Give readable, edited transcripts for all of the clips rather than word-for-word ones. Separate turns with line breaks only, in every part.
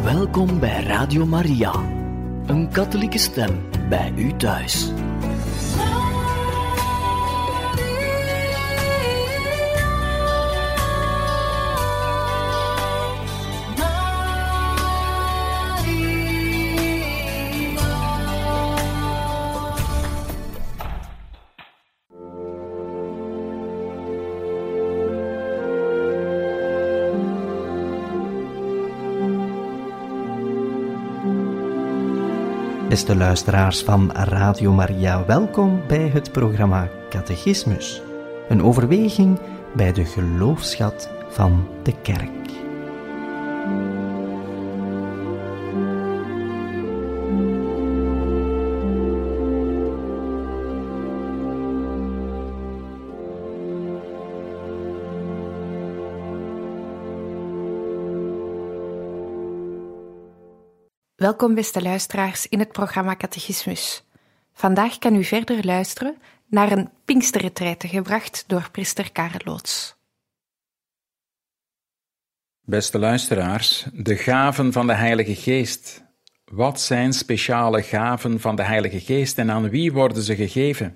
Welkom bij Radio Maria, een katholieke stem bij u thuis.
Beste luisteraars van Radio Maria, welkom bij het programma Catechismus. Een overweging bij de geloofsschat van de Kerk.
Welkom beste luisteraars in het programma Catechismus. Vandaag kan u verder luisteren naar een Pinksterretraite gebracht door priester Karel Loots.
Beste luisteraars, de gaven van de Heilige Geest. Wat zijn speciale gaven van de Heilige Geest en aan wie worden ze gegeven?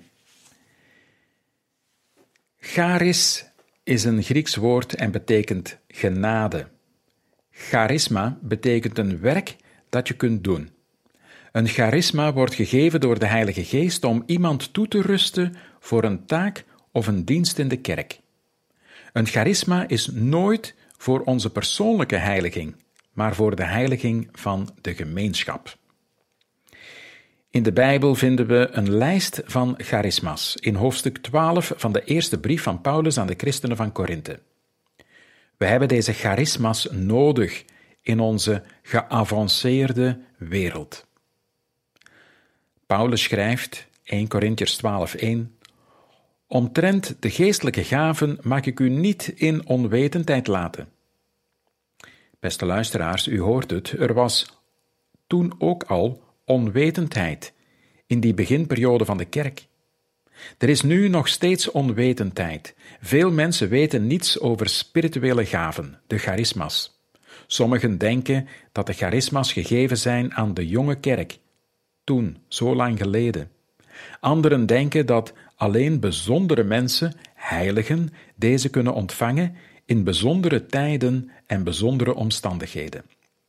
Charis is een Grieks woord en betekent genade. Charisma betekent een werk dat je kunt doen. Een charisma wordt gegeven door de Heilige Geest om iemand toe te rusten voor een taak of een dienst in de kerk. Een charisma is nooit voor onze persoonlijke heiliging, maar voor de heiliging van de gemeenschap. In de Bijbel vinden we een lijst van charisma's in hoofdstuk 12 van de eerste brief van Paulus aan de christenen van Korinthe. We hebben deze charisma's nodig in onze geavanceerde wereld. Paulus schrijft, 1 Korintiërs 12:1, omtrent de geestelijke gaven mag ik u niet in onwetendheid laten. Beste luisteraars, u hoort het, er was toen ook al onwetendheid in die beginperiode van de kerk. Er is nu nog steeds onwetendheid. Veel mensen weten niets over spirituele gaven, de charisma's. Sommigen denken dat de charisma's gegeven zijn aan de jonge kerk, toen, zo lang geleden. Anderen denken dat alleen bijzondere mensen, heiligen, deze kunnen ontvangen in bijzondere tijden en bijzondere omstandigheden.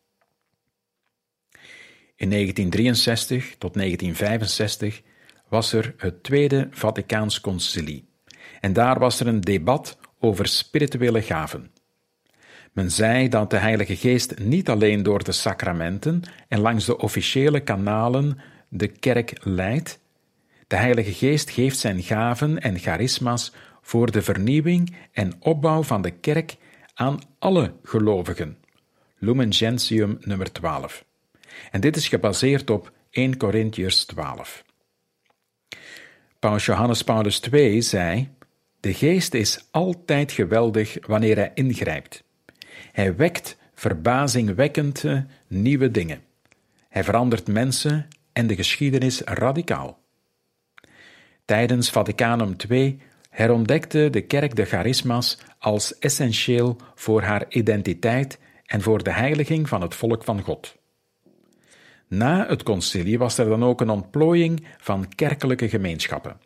In 1963 tot 1965 was er het Tweede Vaticaans Concilie en daar was er een debat over spirituele gaven. Men zei dat de Heilige Geest niet alleen door de sacramenten en langs de officiële kanalen de kerk leidt. De Heilige Geest geeft zijn gaven en charisma's voor de vernieuwing en opbouw van de kerk aan alle gelovigen. Lumen Gentium nummer 12. En dit is gebaseerd op 1 Korintiërs 12. Paus Johannes Paulus II zei: de Geest is altijd geweldig wanneer hij ingrijpt. Hij wekt verbazingwekkende nieuwe dingen. Hij verandert mensen en de geschiedenis radicaal. Tijdens Vaticanum II herontdekte de kerk de charisma's als essentieel voor haar identiteit en voor de heiliging van het volk van God. Na het concilie was er dan ook een ontplooiing van kerkelijke gemeenschappen.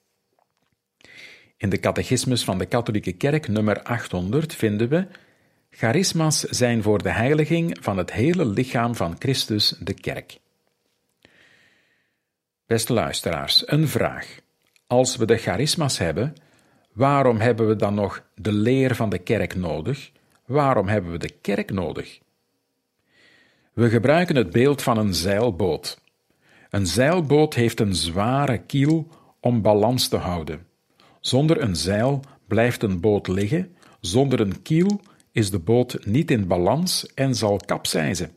In de Catechismus van de Katholieke Kerk nummer 800 vinden we: charisma's zijn voor de heiliging van het hele lichaam van Christus, de kerk. Beste luisteraars, een vraag. Als we de charisma's hebben, waarom hebben we dan nog de leer van de kerk nodig? Waarom hebben we de kerk nodig? We gebruiken het beeld van een zeilboot. Een zeilboot heeft een zware kiel om balans te houden. Zonder een zeil blijft een boot liggen, zonder een kiel is de boot niet in balans en zal kapseizen.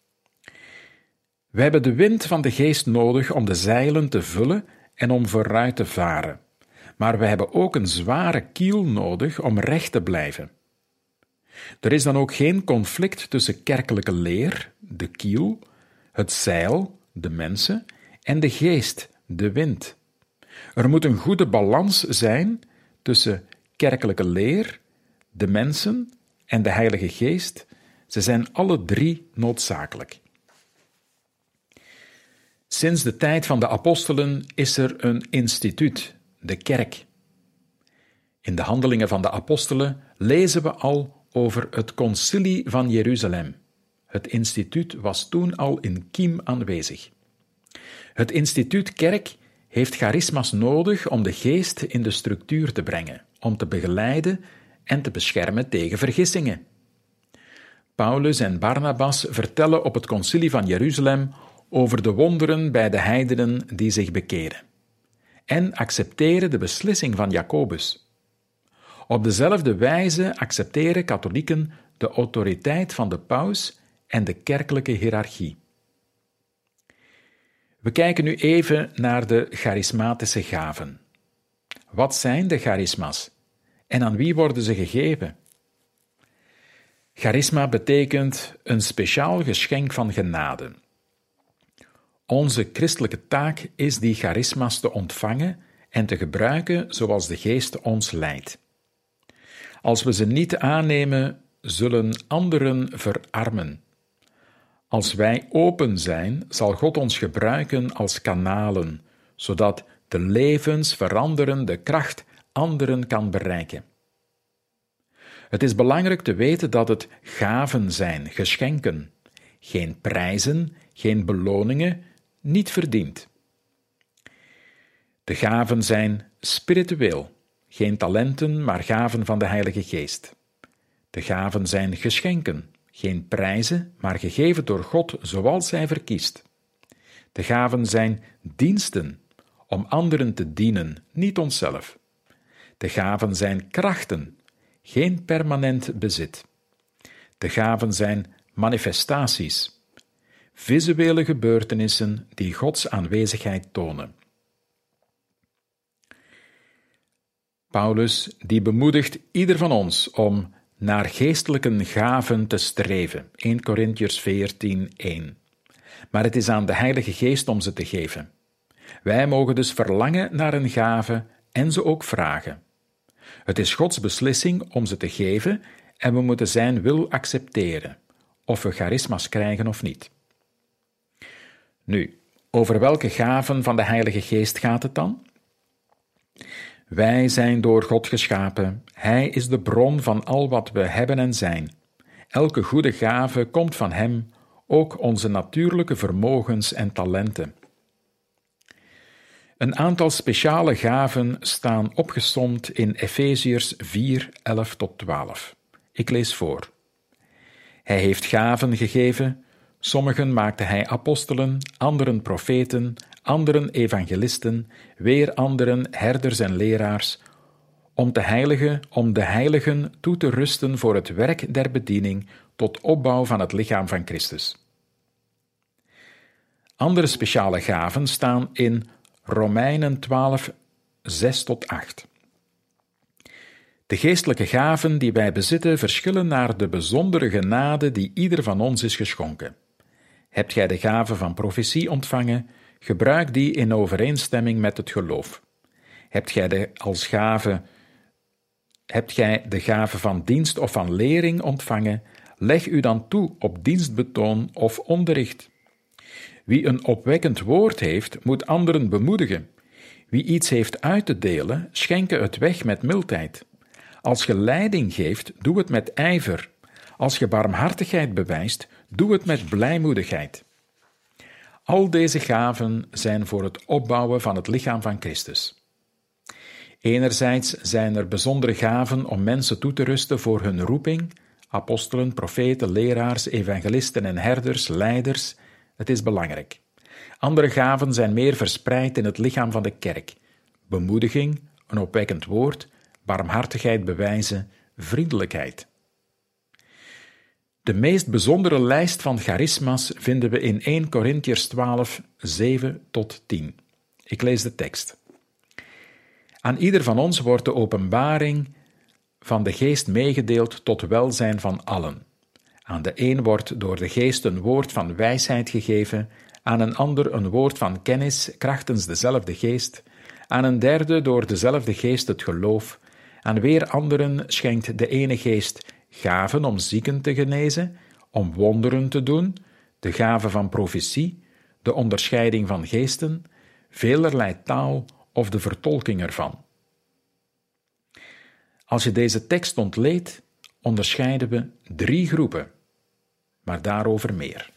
We hebben de wind van de Geest nodig om de zeilen te vullen en om vooruit te varen. Maar we hebben ook een zware kiel nodig om recht te blijven. Er is dan ook geen conflict tussen kerkelijke leer, de kiel, het zeil, de mensen, en de Geest, de wind. Er moet een goede balans zijn tussen kerkelijke leer, de mensen en de Heilige Geest, Ze zijn alle drie noodzakelijk. Sinds de tijd van de apostelen is er een instituut, de kerk. In de Handelingen van de Apostelen lezen we al over het Concilie van Jeruzalem. Het instituut was toen al in kiem aanwezig. Het instituut kerk heeft charisma's nodig om de geest in de structuur te brengen, om te begeleiden en te beschermen tegen vergissingen. Paulus en Barnabas vertellen op het Concilie van Jeruzalem over de wonderen bij de heidenen die zich bekeren en accepteren de beslissing van Jacobus. Op dezelfde wijze accepteren katholieken de autoriteit van de paus en de kerkelijke hiërarchie. We kijken nu even naar de charismatische gaven. Wat zijn de charisma's en aan wie worden ze gegeven? Charisma betekent een speciaal geschenk van genade. Onze christelijke taak is die charisma's te ontvangen en te gebruiken zoals de Geest ons leidt. Als we ze niet aannemen, zullen anderen verarmen. Als wij open zijn, zal God ons gebruiken als kanalen, zodat de levensveranderende kracht anderen kan bereiken. Het is belangrijk te weten dat het gaven zijn, geschenken, geen prijzen, geen beloningen, niet verdiend. De gaven zijn spiritueel, geen talenten, maar gaven van de Heilige Geest. De gaven zijn geschenken, geen prijzen, maar gegeven door God zoals Hij verkiest. De gaven zijn diensten, om anderen te dienen, niet onszelf. De gaven zijn krachten, geen permanent bezit. De gaven zijn manifestaties, visuele gebeurtenissen die Gods aanwezigheid tonen. Paulus die bemoedigt ieder van ons om naar geestelijke gaven te streven. 1 Korintiërs 14:1. Maar het is aan de Heilige Geest om ze te geven. Wij mogen dus verlangen naar een gave en ze ook vragen. Het is Gods beslissing om ze te geven en we moeten zijn wil accepteren, of we charisma's krijgen of niet. Nu, over welke gaven van de Heilige Geest gaat het dan? Wij zijn door God geschapen. Hij is de bron van al wat we hebben en zijn. Elke goede gave komt van Hem, ook onze natuurlijke vermogens en talenten. Een aantal speciale gaven staan opgesomd in Efeziërs 4:11-12. Ik lees voor. Hij heeft gaven gegeven, sommigen maakte Hij apostelen, anderen profeten, anderen evangelisten, weer anderen herders en leraars, om de heiligen toe te rusten voor het werk der bediening tot opbouw van het lichaam van Christus. Andere speciale gaven staan in Romeinen 12:6-8. De geestelijke gaven die wij bezitten verschillen naar de bijzondere genade die ieder van ons is geschonken. Hebt gij de gave van profetie ontvangen, gebruik die in overeenstemming met het geloof. Hebt gij de gave van dienst of van lering ontvangen, leg u dan toe op dienstbetoon of onderricht. Wie een opwekkend woord heeft, moet anderen bemoedigen. Wie iets heeft uit te delen, schenke het weg met mildheid. Als je leiding geeft, doe het met ijver. Als je barmhartigheid bewijst, doe het met blijmoedigheid. Al deze gaven zijn voor het opbouwen van het lichaam van Christus. Enerzijds zijn er bijzondere gaven om mensen toe te rusten voor hun roeping, apostelen, profeten, leraars, evangelisten en herders, leiders. Het is belangrijk. Andere gaven zijn meer verspreid in het lichaam van de kerk. Bemoediging, een opwekkend woord, barmhartigheid bewijzen, vriendelijkheid. De meest bijzondere lijst van charisma's vinden we in 1 Korintiërs 12:7-10. Ik lees de tekst. Aan ieder van ons wordt de openbaring van de Geest meegedeeld tot welzijn van allen. Aan de een wordt door de Geest een woord van wijsheid gegeven, aan een ander een woord van kennis krachtens dezelfde Geest, aan een derde door dezelfde Geest het geloof, aan weer anderen schenkt de ene Geest gaven om zieken te genezen, om wonderen te doen, de gave van profetie, de onderscheiding van geesten, velerlei taal of de vertolking ervan. Als je deze tekst ontleedt, onderscheiden we 3 groepen, maar daarover meer.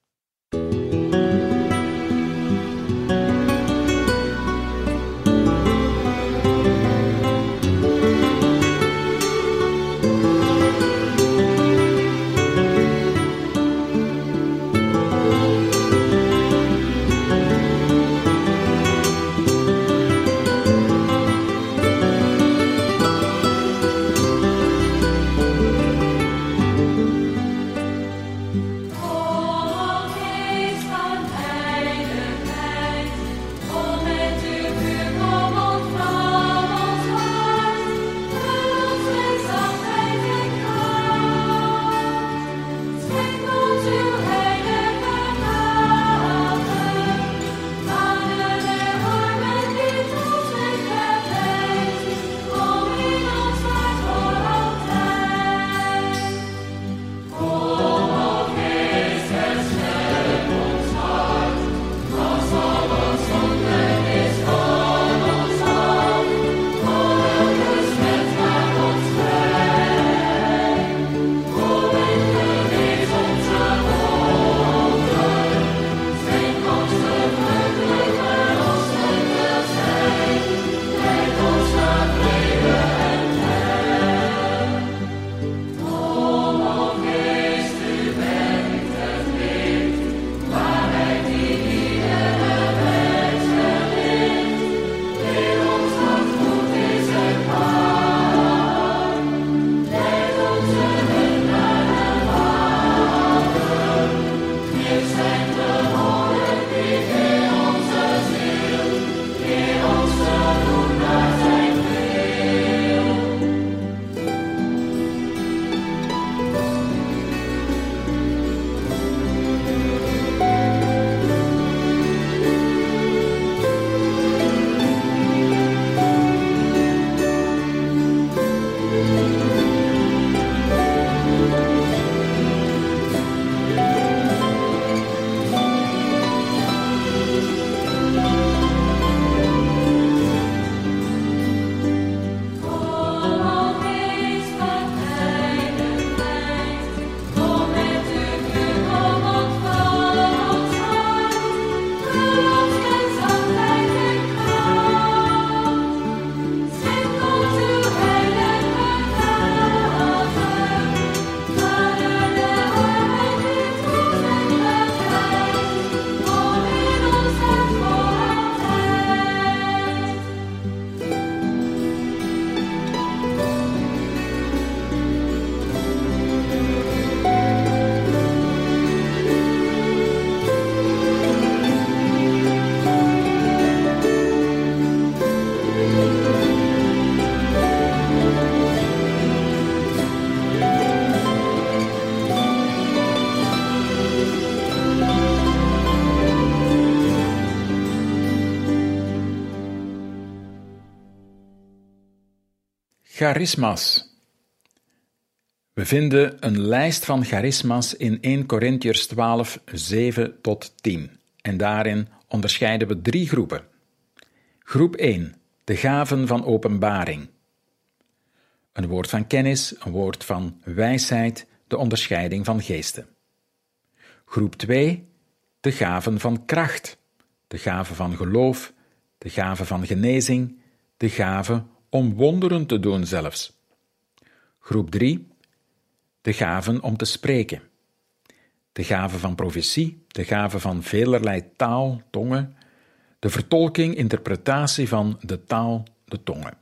Charisma's. We vinden een lijst van charisma's in 1 Korintiërs 12, 7 tot 10. En daarin onderscheiden we 3 groepen. Groep 1, de gaven van openbaring. Een woord van kennis, een woord van wijsheid, de onderscheiding van geesten. Groep 2, de gaven van kracht, de gaven van geloof, de gaven van genezing, de gaven om wonderen te doen zelfs. Groep 3, de gaven om te spreken. De gaven van profetie, de gaven van velerlei taal, tongen, de vertolking, interpretatie van de taal, de tongen.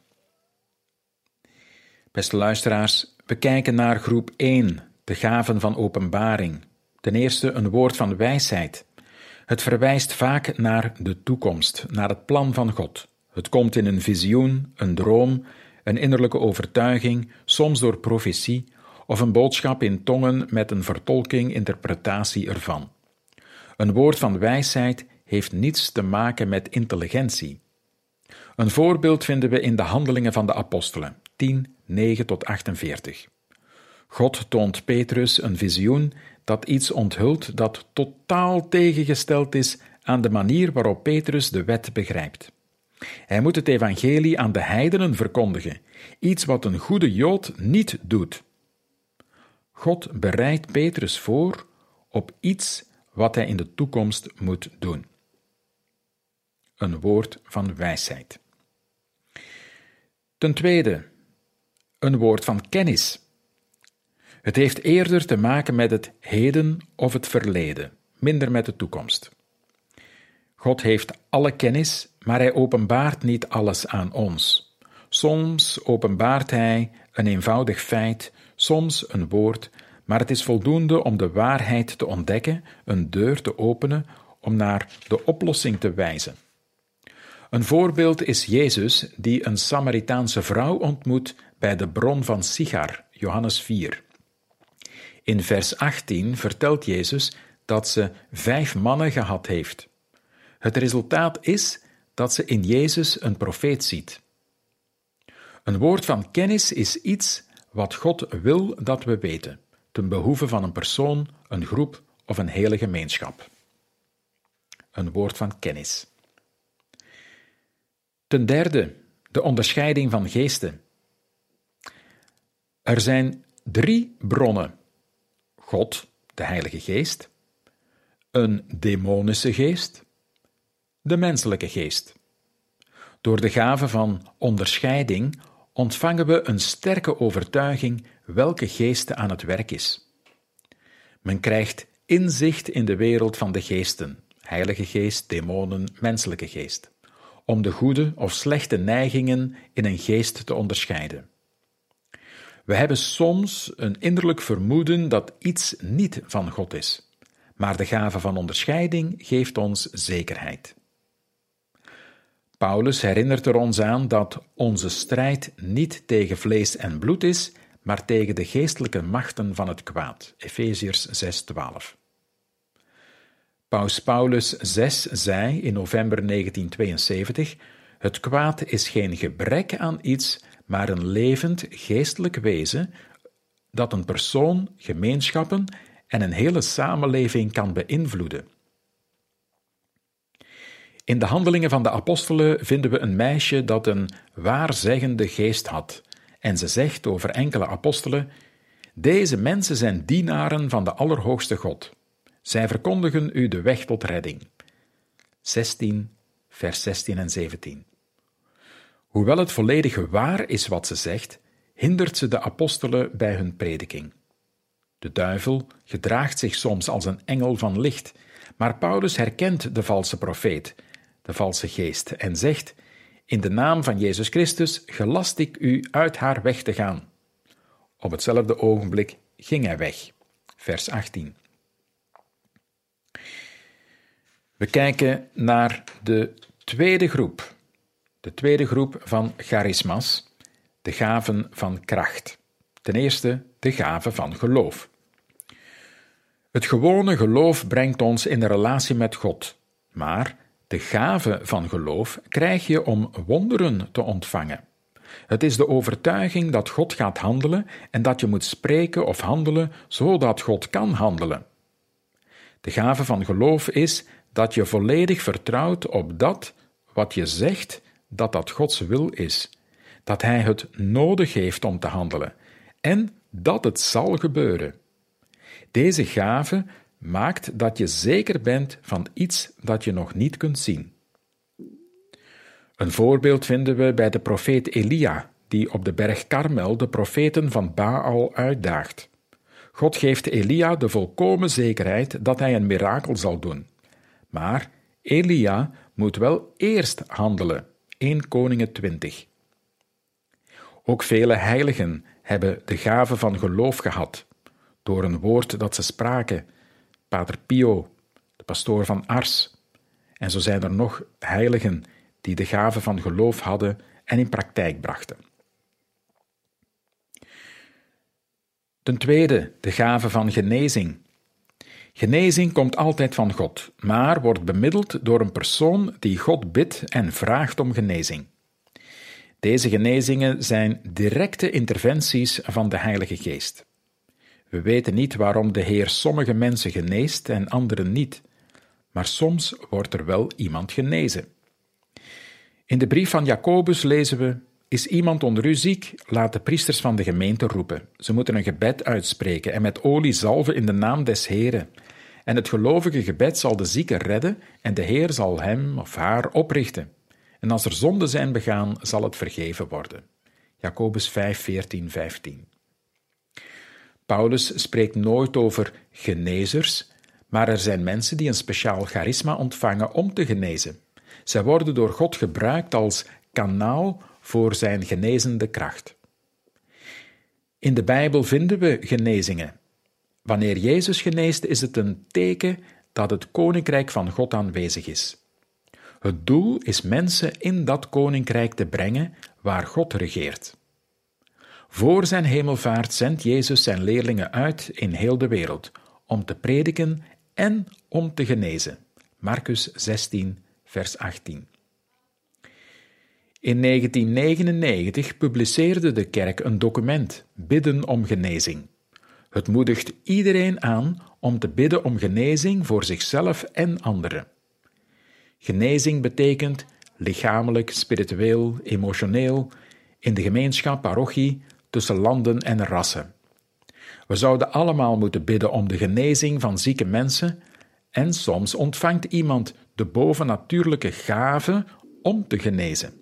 Beste luisteraars, we kijken naar groep 1, de gaven van openbaring. Ten eerste een woord van wijsheid. Het verwijst vaak naar de toekomst, naar het plan van God. Het komt in een visioen, een droom, een innerlijke overtuiging, soms door profetie, of een boodschap in tongen met een vertolking, interpretatie ervan. Een woord van wijsheid heeft niets te maken met intelligentie. Een voorbeeld vinden we in de Handelingen van de Apostelen, 10, 9 tot 48. God toont Petrus een visioen dat iets onthult dat totaal tegengesteld is aan de manier waarop Petrus de wet begrijpt. Hij moet het evangelie aan de heidenen verkondigen, iets wat een goede Jood niet doet. God bereidt Petrus voor op iets wat hij in de toekomst moet doen. Een woord van wijsheid. Ten tweede, een woord van kennis. Het heeft eerder te maken met het heden of het verleden, minder met de toekomst. God heeft alle kennis, maar hij openbaart niet alles aan ons. Soms openbaart hij een eenvoudig feit, soms een woord, maar het is voldoende om de waarheid te ontdekken, een deur te openen, om naar de oplossing te wijzen. Een voorbeeld is Jezus, die een Samaritaanse vrouw ontmoet bij de bron van Sichar, Johannes 4. In vers 18 vertelt Jezus dat ze 5 mannen gehad heeft. Het resultaat is dat ze in Jezus een profeet ziet. Een woord van kennis is iets wat God wil dat we weten, ten behoeve van een persoon, een groep of een hele gemeenschap. Een woord van kennis. Ten derde, de onderscheiding van geesten. Er zijn 3 bronnen. God, de Heilige Geest, een demonische geest, de menselijke geest. Door de gave van onderscheiding ontvangen we een sterke overtuiging welke geest aan het werk is. Men krijgt inzicht in de wereld van de geesten, Heilige Geest, demonen, menselijke geest, om de goede of slechte neigingen in een geest te onderscheiden. We hebben soms een innerlijk vermoeden dat iets niet van God is, maar de gave van onderscheiding geeft ons zekerheid. Paulus herinnert er ons aan dat onze strijd niet tegen vlees en bloed is, maar tegen de geestelijke machten van het kwaad. Efeziërs 6:12. Paus Paulus VI zei in november 1972: het kwaad is geen gebrek aan iets, maar een levend geestelijk wezen dat een persoon, gemeenschappen en een hele samenleving kan beïnvloeden. In de Handelingen van de Apostelen vinden we een meisje dat een waarzeggende geest had. En ze zegt over enkele apostelen: deze mensen zijn dienaren van de Allerhoogste God. Zij verkondigen u de weg tot redding. 16, vers 16 en 17. Hoewel het volledig waar is wat ze zegt, hindert ze de apostelen bij hun prediking. De duivel gedraagt zich soms als een engel van licht, maar Paulus herkent de valse profeet, de valse geest, en zegt: in de naam van Jezus Christus gelast ik u uit haar weg te gaan. Op hetzelfde ogenblik ging hij weg. Vers 18. We kijken naar de tweede groep. De tweede groep van charisma's, de gaven van kracht. Ten eerste de gave van geloof. Het gewone geloof brengt ons in een relatie met God, maar de gave van geloof krijg je om wonderen te ontvangen. Het is de overtuiging dat God gaat handelen en dat je moet spreken of handelen zodat God kan handelen. De gave van geloof is dat je volledig vertrouwt op dat wat je zegt dat Gods wil is, dat Hij het nodig heeft om te handelen en dat het zal gebeuren. Deze gave maakt dat je zeker bent van iets dat je nog niet kunt zien. Een voorbeeld vinden we bij de profeet Elia, die op de berg Karmel de profeten van Baal uitdaagt. God geeft Elia de volkomen zekerheid dat hij een mirakel zal doen. Maar Elia moet wel eerst handelen. 1 Koningen 20. Ook vele heiligen hebben de gave van geloof gehad, door een woord dat ze spraken. Pater Pio, de pastoor van Ars. En zo zijn er nog heiligen die de gave van geloof hadden en in praktijk brachten. Ten tweede, de gave van genezing. Genezing komt altijd van God, maar wordt bemiddeld door een persoon die God bidt en vraagt om genezing. Deze genezingen zijn directe interventies van de Heilige Geest. We weten niet waarom de Heer sommige mensen geneest en anderen niet, maar soms wordt er wel iemand genezen. In de brief van Jacobus lezen we: is iemand onder u ziek, laat de priesters van de gemeente roepen. Ze moeten een gebed uitspreken en met olie zalven in de naam des Heren. En het gelovige gebed zal de zieke redden en de Heer zal hem of haar oprichten. En als er zonden zijn begaan, zal het vergeven worden. Jacobus 5:14-15. Paulus spreekt nooit over genezers, maar er zijn mensen die een speciaal charisma ontvangen om te genezen. Zij worden door God gebruikt als kanaal voor zijn genezende kracht. In de Bijbel vinden we genezingen. Wanneer Jezus geneest, is het een teken dat het koninkrijk van God aanwezig is. Het doel is mensen in dat koninkrijk te brengen waar God regeert. Voor zijn hemelvaart zendt Jezus zijn leerlingen uit in heel de wereld om te prediken en om te genezen. Marcus 16, vers 18. In 1999 publiceerde de kerk een document, Bidden om genezing. Het moedigt iedereen aan om te bidden om genezing voor zichzelf en anderen. Genezing betekent lichamelijk, spiritueel, emotioneel, in de gemeenschap, parochie, tussen landen en rassen. We zouden allemaal moeten bidden om de genezing van zieke mensen en soms ontvangt iemand de bovennatuurlijke gave om te genezen.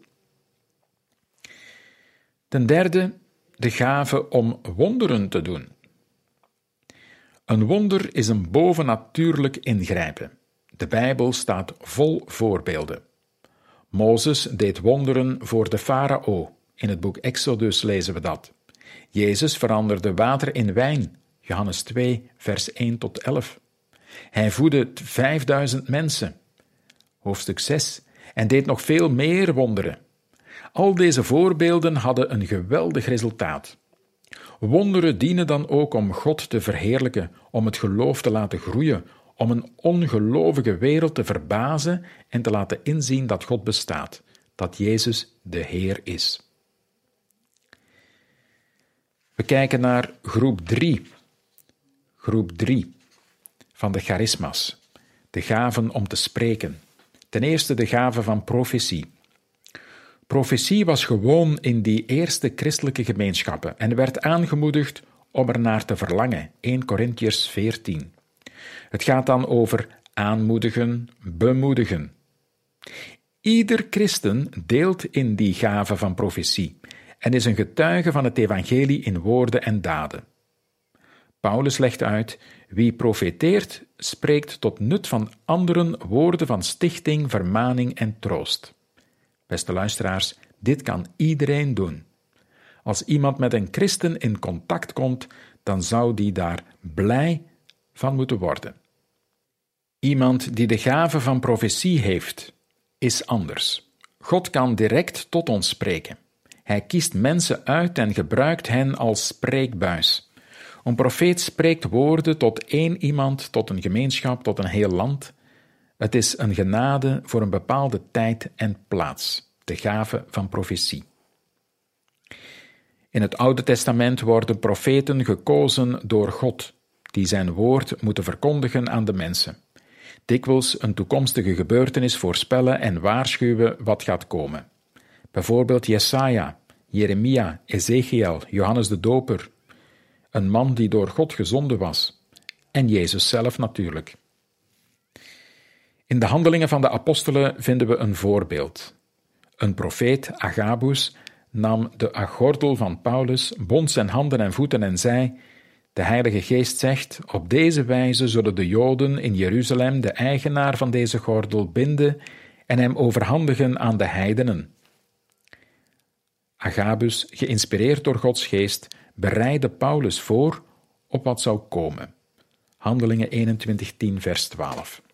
Ten derde, de gave om wonderen te doen. Een wonder is een bovennatuurlijk ingrijpen. De Bijbel staat vol voorbeelden. Mozes deed wonderen voor de farao. In het boek Exodus lezen we dat. Jezus veranderde water in wijn. Johannes 2, vers 1-11. Hij voedde 5000 mensen. Hoofdstuk 6. En deed nog veel meer wonderen. Al deze voorbeelden hadden een geweldig resultaat. Wonderen dienen dan ook om God te verheerlijken, om het geloof te laten groeien, om een ongelovige wereld te verbazen en te laten inzien dat God bestaat, dat Jezus de Heer is. We kijken naar groep 3. Groep 3 van de charisma's. De gaven om te spreken. Ten eerste de gave van profetie. Profetie was gewoon in die eerste christelijke gemeenschappen en werd aangemoedigd om er naar te verlangen. 1 Korintiërs 14. Het gaat dan over aanmoedigen, bemoedigen. Ieder christen deelt in die gave van profetie en is een getuige van het evangelie in woorden en daden. Paulus legt uit: wie profeteert, spreekt tot nut van anderen woorden van stichting, vermaning en troost. Beste luisteraars, dit kan iedereen doen. Als iemand met een christen in contact komt, dan zou die daar blij van moeten worden. Iemand die de gave van profetie heeft, is anders. God kan direct tot ons spreken. Hij kiest mensen uit en gebruikt hen als spreekbuis. Een profeet spreekt woorden tot één iemand, tot een gemeenschap, tot een heel land. Het is een genade voor een bepaalde tijd en plaats, de gave van profetie. In het Oude Testament worden profeten gekozen door God, die zijn woord moeten verkondigen aan de mensen. Dikwijls een toekomstige gebeurtenis voorspellen en waarschuwen wat gaat komen. Bijvoorbeeld Jesaja, Jeremia, Ezekiel, Johannes de Doper, een man die door God gezonden was, en Jezus zelf natuurlijk. In de handelingen van de apostelen vinden we een voorbeeld. Een profeet, Agabus, nam de gordel van Paulus, bond zijn handen en voeten en zei: de Heilige Geest zegt, op deze wijze zullen de Joden in Jeruzalem de eigenaar van deze gordel binden en hem overhandigen aan de heidenen. Agabus, geïnspireerd door Gods geest, bereidde Paulus voor op wat zou komen. Handelingen 21:10, vers 12.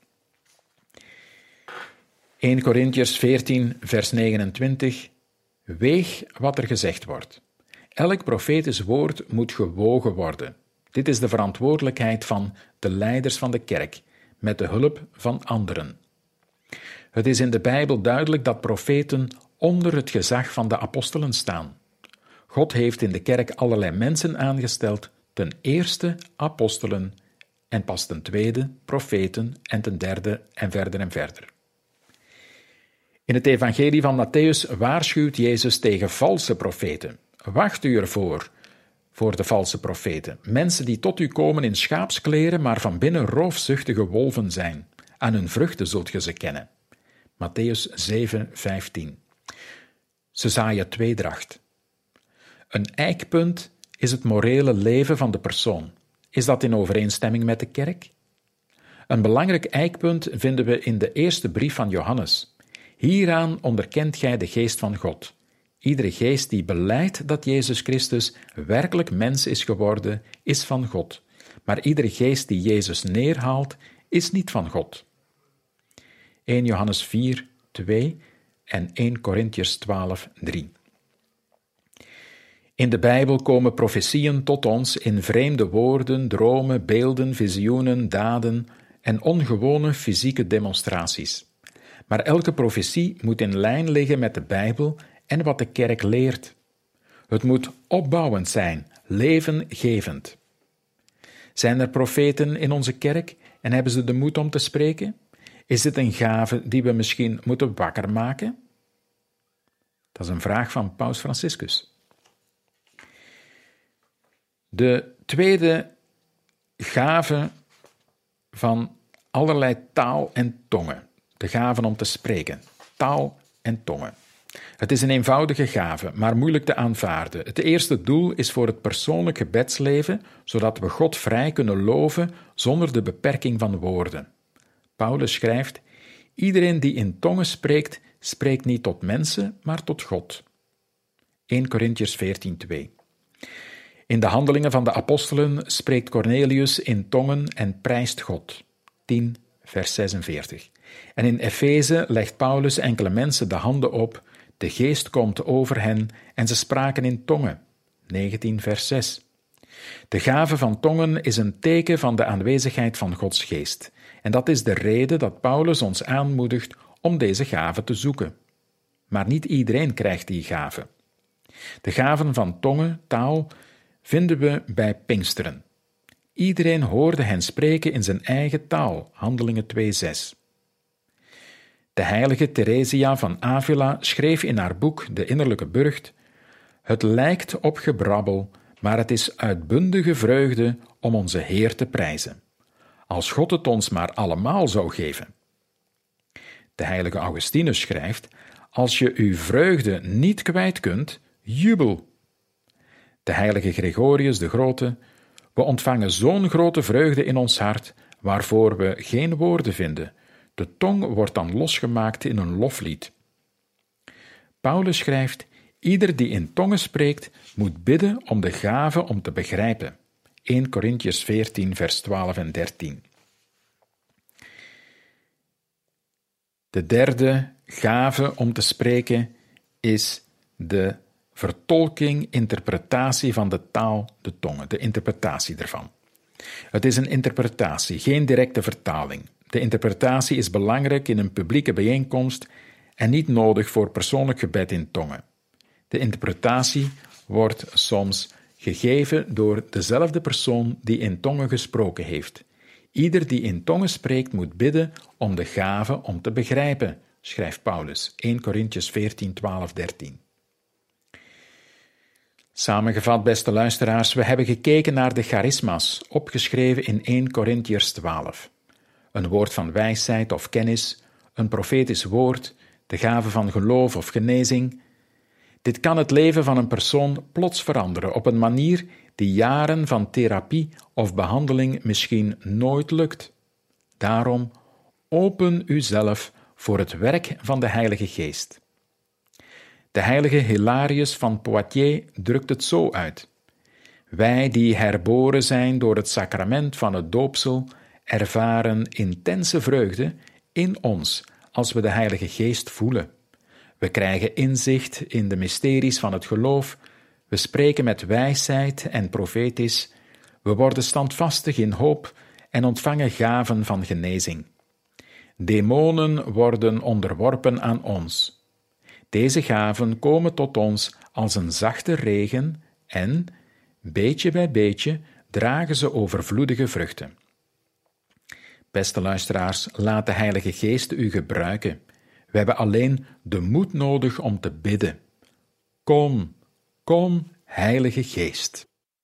1 Korintiërs 14, vers 29. Weeg wat er gezegd wordt. Elk profetisch woord moet gewogen worden. Dit is de verantwoordelijkheid van de leiders van de kerk, met de hulp van anderen. Het is in de Bijbel duidelijk dat profeten onder het gezag van de apostelen staan. God heeft in de kerk allerlei mensen aangesteld ten eerste apostelen en pas ten tweede profeten en ten derde en verder en verder. In het evangelie van Mattheüs waarschuwt Jezus tegen valse profeten. Wacht u ervoor, voor de valse profeten. Mensen die tot u komen in schaapskleren, maar van binnen roofzuchtige wolven zijn. Aan hun vruchten zult ge ze kennen. Mattheüs 7:15. Ze zaaien tweedracht. Een eikpunt is het morele leven van de persoon. Is dat in overeenstemming met de kerk? Een belangrijk eikpunt vinden we in de eerste brief van Johannes. Hieraan onderkent gij de geest van God. Iedere geest die belijdt dat Jezus Christus werkelijk mens is geworden, is van God. Maar iedere geest die Jezus neerhaalt, is niet van God. 1 Johannes 4:2 en 1 Korintiërs 12:3. In de Bijbel komen profetieën tot ons in vreemde woorden, dromen, beelden, visioenen, daden en ongewone fysieke demonstraties. Maar elke profetie moet in lijn liggen met de Bijbel en wat de kerk leert. Het moet opbouwend zijn, levengevend. Zijn er profeten in onze kerk en hebben ze de moed om te spreken? Is dit een gave die we misschien moeten wakker maken? Dat is een vraag van Paus Franciscus. De tweede gave van allerlei taal en tongen. De gaven om te spreken. Taal en tongen. Het is een eenvoudige gave, maar moeilijk te aanvaarden. Het eerste doel is voor het persoonlijk gebedsleven, zodat we God vrij kunnen loven zonder de beperking van woorden. Paulus schrijft: iedereen die in tongen spreekt, spreekt niet tot mensen, maar tot God. 1 Korintiërs 14:2. In de handelingen van de apostelen spreekt Cornelius in tongen en prijst God. 10 vers 46. En in Efeze legt Paulus enkele mensen de handen op, de geest komt over hen en ze spraken in tongen. 19 vers 6. De gave van tongen is een teken van de aanwezigheid van Gods geest. En dat is de reden dat Paulus ons aanmoedigt om deze gave te zoeken. Maar niet iedereen krijgt die gave. De gaven van tongen, taal, vinden we bij Pinksteren. Iedereen hoorde hen spreken in zijn eigen taal, Handelingen 2:6. De heilige Theresia van Avila schreef in haar boek De Innerlijke Burcht: het lijkt op gebrabbel, maar het is uitbundige vreugde om onze Heer te prijzen. Als God het ons maar allemaal zou geven. De heilige Augustinus schrijft: als je uw vreugde niet kwijt kunt, jubel. De heilige Gregorius de Grote: we ontvangen zo'n grote vreugde in ons hart, waarvoor we geen woorden vinden. De tong wordt dan losgemaakt in een loflied. Paulus schrijft: ieder die in tongen spreekt, moet bidden om de gave om te begrijpen. 1 Korintiërs 14, vers 12 en 13. De derde gave om te spreken is de vertolking, interpretatie van de taal, de tongen, de interpretatie ervan. Het is een interpretatie, geen directe vertaling. De interpretatie is belangrijk in een publieke bijeenkomst en niet nodig voor persoonlijk gebed in tongen. De interpretatie wordt soms gegeven door dezelfde persoon die in tongen gesproken heeft. Ieder die in tongen spreekt moet bidden om de gave om te begrijpen, schrijft Paulus, 1 Korintiërs 14, 12, 13. Samengevat, beste luisteraars, we hebben gekeken naar de charisma's, opgeschreven in 1 Korintiërs 12. Een woord van wijsheid of kennis, een profetisch woord, de gave van geloof of genezing. Dit kan het leven van een persoon plots veranderen op een manier die jaren van therapie of behandeling misschien nooit lukt. Daarom, open uzelf voor het werk van de Heilige Geest. De heilige Hilarius van Poitiers drukt het zo uit: wij die herboren zijn door het sacrament van het doopsel, ervaren intense vreugde in ons als we de Heilige Geest voelen. We krijgen inzicht in de mysteries van het geloof, we spreken met wijsheid en profetisch, we worden standvastig in hoop en ontvangen gaven van genezing. Demonen worden onderworpen aan ons. Deze gaven komen tot ons als een zachte regen en, beetje bij beetje, dragen ze overvloedige vruchten. Beste luisteraars, laat de Heilige Geest u gebruiken. We hebben alleen de moed nodig om te bidden. Kom, kom, Heilige Geest.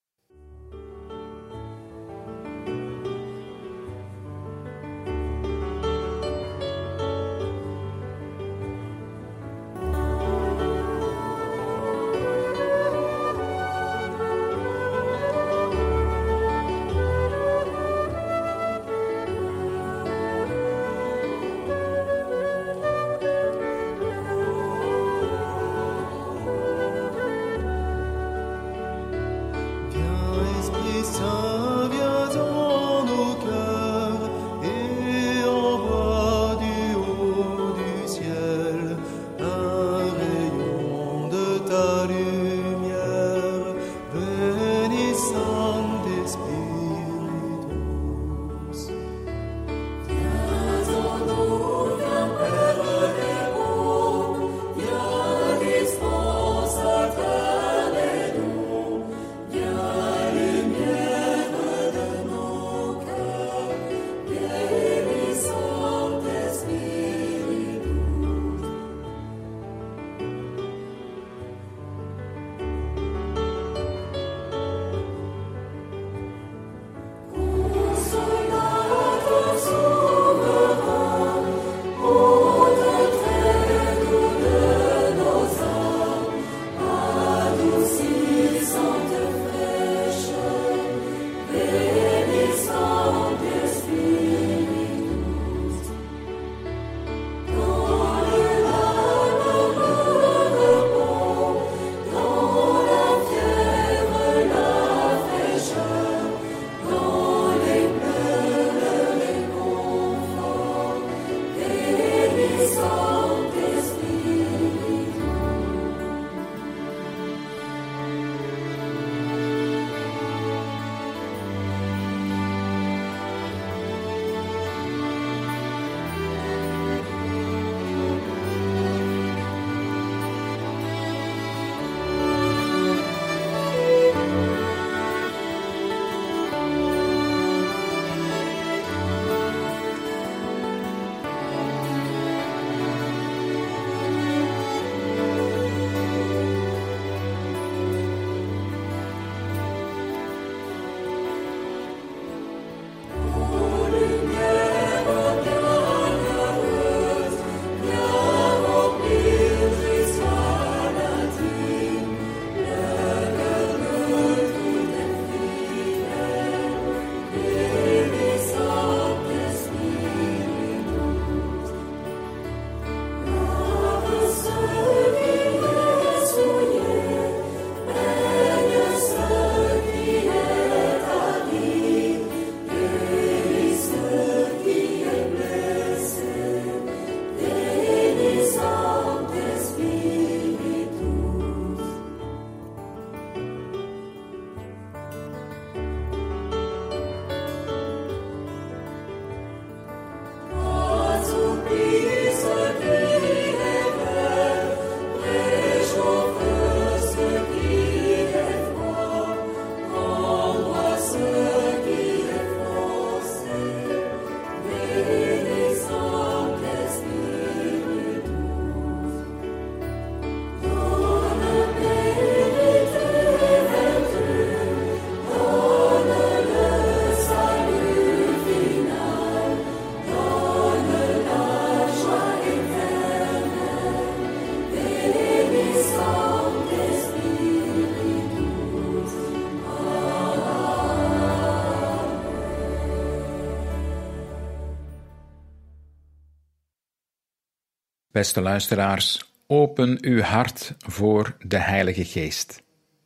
Beste luisteraars, open uw hart voor de Heilige Geest.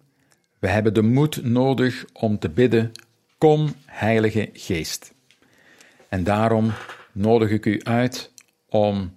We hebben de moed nodig om te bidden, kom Heilige Geest. En daarom nodig ik u uit om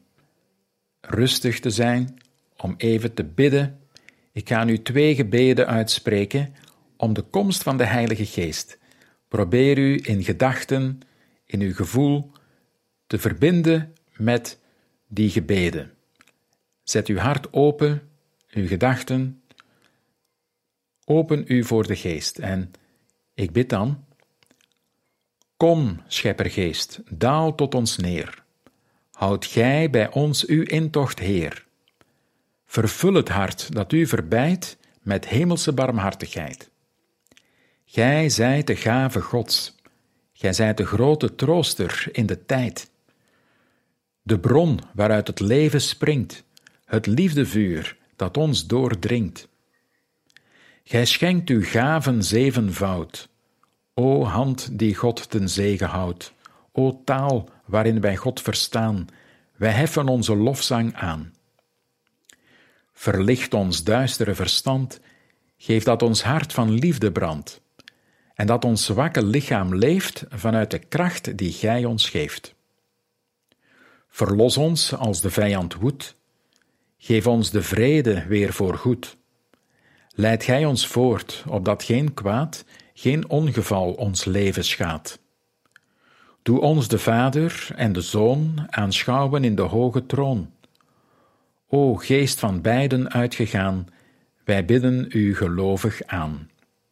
rustig te zijn, om even te bidden. Ik ga nu 2 gebeden uitspreken om de komst van de Heilige Geest. Probeer u in gedachten, in uw gevoel, te verbinden met die gebeden. Zet uw hart open, uw gedachten, open u voor de Geest. En Ik bid dan: Kom, Scheppergeest, daal tot ons neer. Houd gij bij ons uw intocht Heer. Vervul het hart dat u verbijt met hemelse barmhartigheid. Gij zijt de gave Gods, gij zijt de grote trooster in de tijd. De bron waaruit het leven springt, het liefdevuur dat ons doordringt. Gij schenkt uw gaven zevenvoud, o hand die God ten zegen houdt, o taal waarin wij God verstaan, wij heffen onze lofzang aan. Verlicht ons duistere verstand, geef dat ons hart van liefde brandt, en dat ons zwakke lichaam leeft vanuit de kracht die gij ons geeft. Verlos ons als de vijand woedt, geef ons de vrede weer voor goed. Leid gij ons voort, opdat geen kwaad, geen ongeval ons leven schaadt. Doe ons de Vader en de Zoon aanschouwen in de hoge troon. O Geest van beiden uitgegaan, wij bidden u gelovig aan.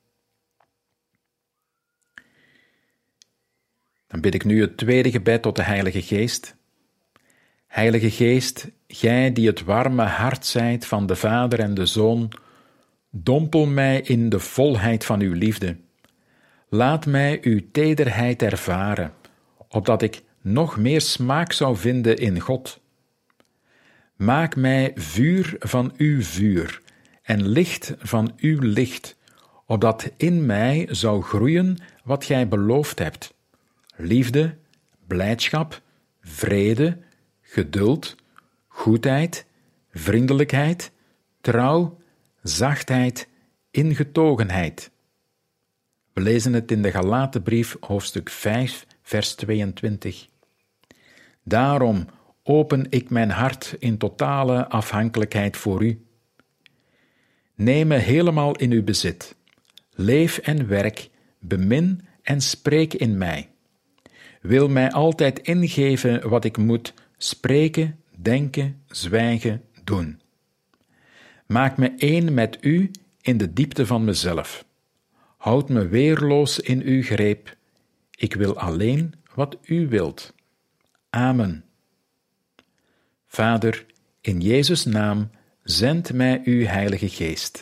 Dan bid ik nu het tweede gebed tot de Heilige Geest. Heilige Geest, gij die het warme hart zijt van de Vader en de Zoon, dompel mij in de volheid van uw liefde. Laat mij uw tederheid ervaren, opdat ik nog meer smaak zou vinden in God. Maak mij vuur van uw vuur en licht van uw licht, opdat in mij zou groeien wat gij beloofd hebt: liefde, blijdschap, vrede, geduld, goedheid, vriendelijkheid, trouw, zachtheid, ingetogenheid. We lezen het in de Galatenbrief, hoofdstuk 5, vers 22. Daarom open ik mijn hart in totale afhankelijkheid voor u. Neem me helemaal in uw bezit. Leef en werk, bemin en spreek in mij. Wil mij altijd ingeven wat ik moet spreken, denken, zwijgen, doen. Maak me één met u in de diepte van mezelf. Houd me weerloos in uw greep. Ik wil alleen wat u wilt. Amen. Vader, in Jezus' naam, zend mij uw Heilige Geest.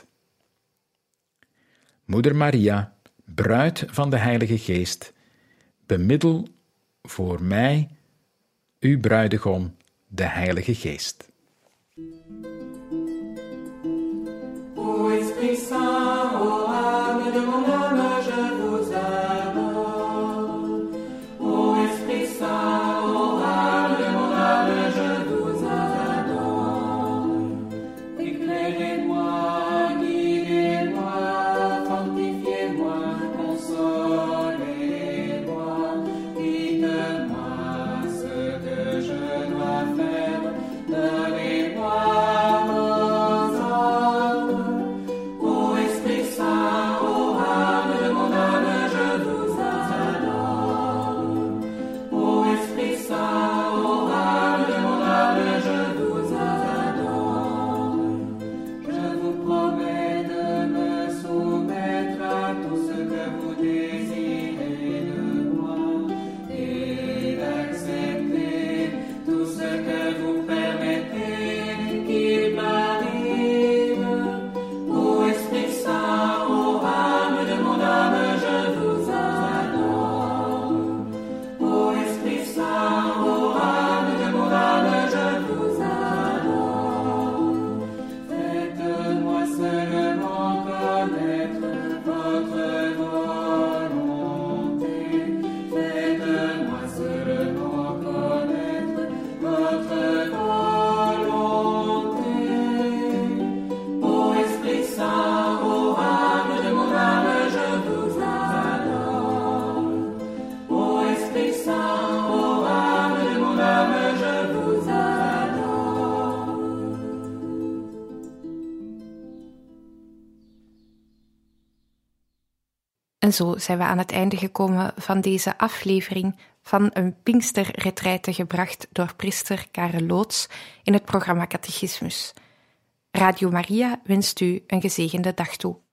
Moeder Maria, bruid van de Heilige Geest, bemiddel voor mij, uw bruidegom, de Heilige Geest.
Ô Esprit Saint, ô âme de mon âme, je vous adore. Ô Esprit Saint, ô âme de mon âme, je vous adore. Éclairez-moi, guidez-moi, fortifiez-moi, consolez-moi. Dites-moi ce que je dois faire, donnez-moi vos ordres. Ô Esprit Saint, ô âme de mon âme, je vous adore. Ô Esprit Saint, ô âme de mon âme, je vous adore. Je vous promets de me soumettre à tout ce que vous désirez de moi et d'accepter tout ce que vous permettez qu'il m'arrive. Ô Esprit Saint, ô âme de mon âme, je vous adore. Ô Esprit Saint, ô âme de mon âme, je vous adore. Faites-moi seulement connaître votre volonté. Faites-moi seulement connaître votre volonté. Ô Esprit Saint, ô âme de mon âme, je vous adore. Ô Esprit Saint, ô âme de mon âme, je vous adore.
En zo zijn we aan het einde gekomen van deze aflevering van een Pinksterretraite gebracht door priester Karel Loots in het programma Catechismus. Radio Maria wenst u een gezegende dag toe.